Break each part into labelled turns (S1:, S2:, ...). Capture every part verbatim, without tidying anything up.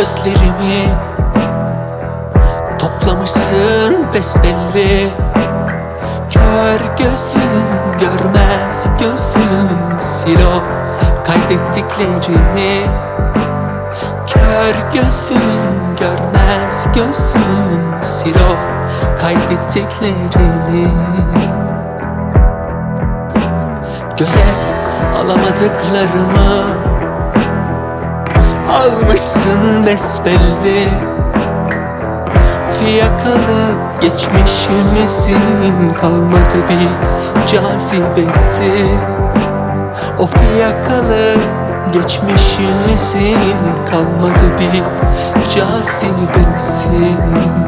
S1: gözlerimi, toplamışsın besbelli. Kör gözüm görmez gözüm, sil o kaydettiklerini. Kör gözüm görmez gözüm, sil o kaydettiklerini. Göze alamadıklarımı almışsın besbelli. Fiyakalı geçmişimizin kalmadı bir cazibesi. O fiyakalı geçmişimizin kalmadı bir cazibesi.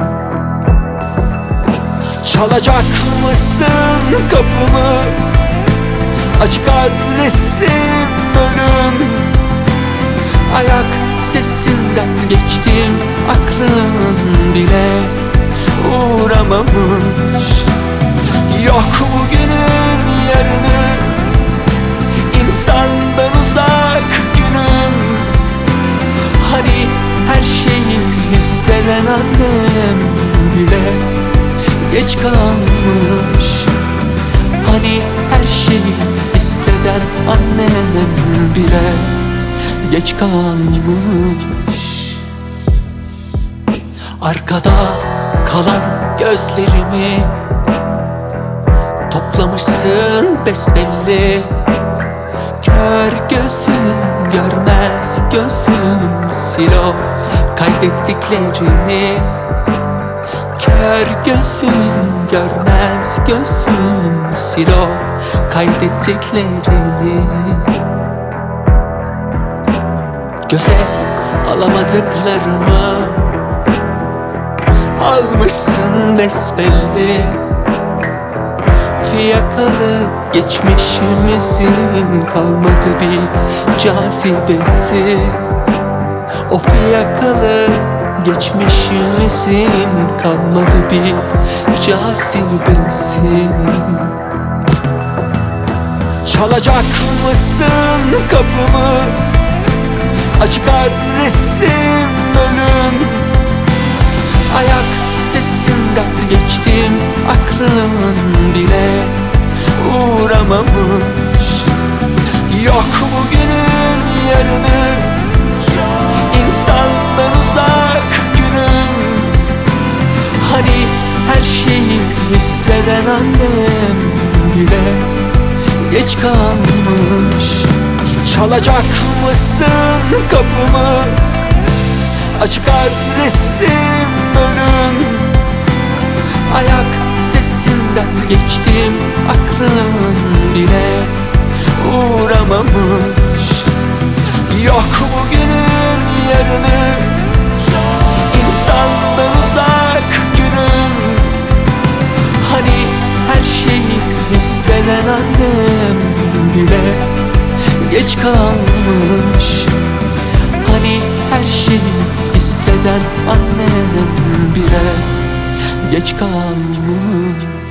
S1: Çalacak mısın kapımı? Açık adresim ölüm. Ayak sesinden geçtim, aklın bile uğramamış. Yok bugünün yarını, insandan uzak günüm. Hani her şeyi hisseden annem bile geç kalmış. Hani her şeyi hisseden annem bile geç kalmış. Arkada kalan gözlerimi, toplamışsın besbelli. Kör gözüm görmez gözüm, sil o kaydettiklerini. Kör gözüm görmez gözüm, sil o kaydettiklerini. Göze alamadıklarımı almışsın besbelli. Fiyakalı geçmişimizin kalmadı bir cazibesi. O fiyakalı geçmişimizin kalmadı bir cazibesi. Çalacak mısın kapımı? Açık adresim ölüm. Ayak sesinden geçtim, aklın bile uğramamış. Yok bugünün yarını, insandan uzak günüm. Hani her şeyi hisseden annem bile geç kalmış. Çalacak mısın kapımı? Açık adresim ölüm. Ayak sesinden geçtim, aklın bile uğramamış. Yok bugünün yarını, insandan uzak günüm. Hani her şeyi hisseden annem bile geç kalmış. Hani her şeyi hisseden annem bile geç kalmış.